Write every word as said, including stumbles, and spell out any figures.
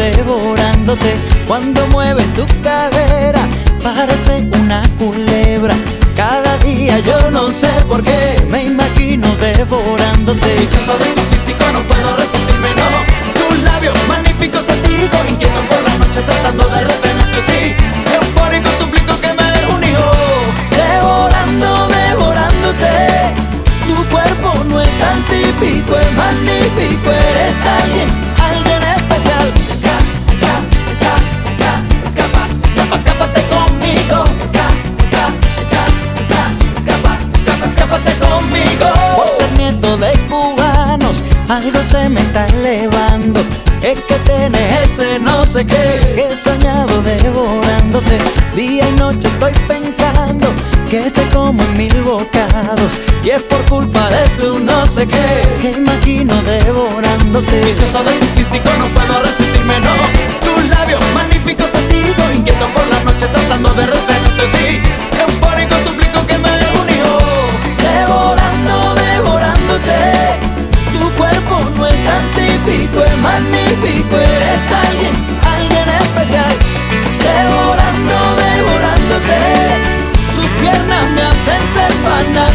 devorándote. Cuando mueves tu cadera parece una culebra. Cada día yo no sé por qué me imagino devorándote. Vicioso de tu físico no puedo resistirme, no. Tus labios magníficos, satíricos, inquietos por la noche tratando de retenerte, sí. Eufórico suplico que me des un hijo. Devorando, devorándote. Tu cuerpo no es tan típico, es magnífico. Eres alguien, alguien especial. Esca, esca, esca, esca, escapa, escapa, escápate conmigo. Esca, esca, esca, esca, escapa, escapa, escápate conmigo. Por ser nieto de cubanos, algo se me está elevando. Es que tienes ese no sé qué, que he soñado devorándote. Día y noche estoy pensando que te como en mil bocados. Y es por culpa de tu no sé qué, que imagino devorándote. Vicioso de tu físico no puedo resistirme, no. Tus labios magníficos, satíricos, inquietos por la noche tratando de retenerte, sí. Eufórico suplico que me des un hijo. Devorando, devorándote. Tu cuerpo no es tan típico, es magnífico. Eres alguien, alguien especial. Devorando, devorándote. Tus piernas me hacen ser fanático.